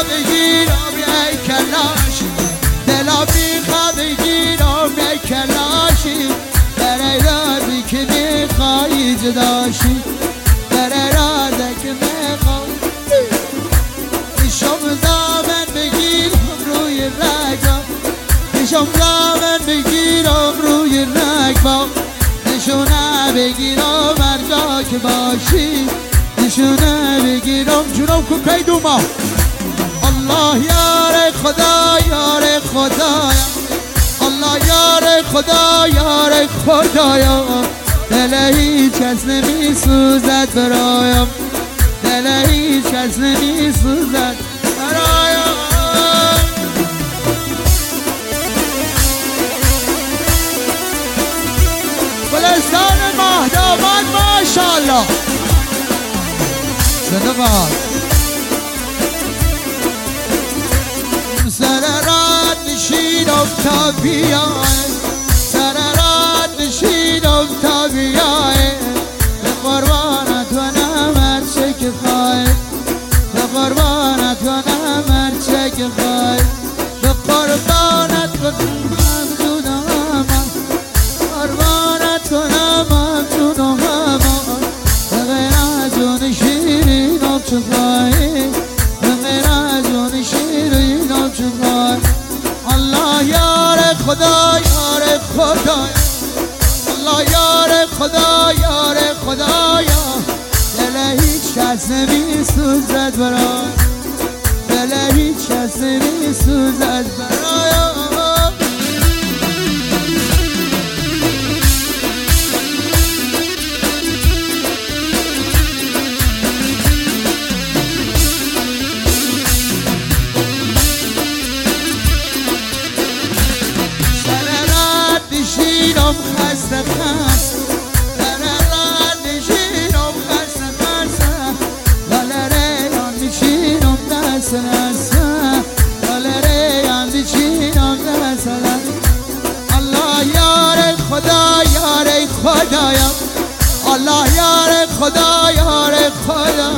بگیرم یک کلاشی دلا میخواد بگیرم یک کلاشی برای رازی که میخوایی جداشی برای رازی که میخوایی پیشم دامن بگیرم روی رگم پیشم دامن بگیرم روی رگم نشونه بگیرم هر جا که باشی نشونه بگیرم جنوب کن پیدوما الله یار خدا یار خدا الله یار خدا یار خدایا دل هیچ کس نمی سوزد برایم دل هیچ کس نمی سوزد برایم گلستان مهداماد ماشاءالله زندگان سر راد نشینم تا بیای سر راد نشینم تا بیای به قربانت و نمر چه که خواهی به قربانت و نمر چه که خواهی به قربانت کنم جونم قربانت کنم جونم به غیر از جون شیرینم چه خواهی به غیر از جون شیرینم چه خواهی الله یار خدا یار خدا الله یار خدا یار خدایا دل هیچ کس نمی سوزد برای دل هیچ کس نمی سوزد برای خسته خسته در راه نشینم خسته خسته ولره نشینم دست نسته ولره نشینم دست نسته الله یار خدا یار خدایا الله یار خدا یار خدا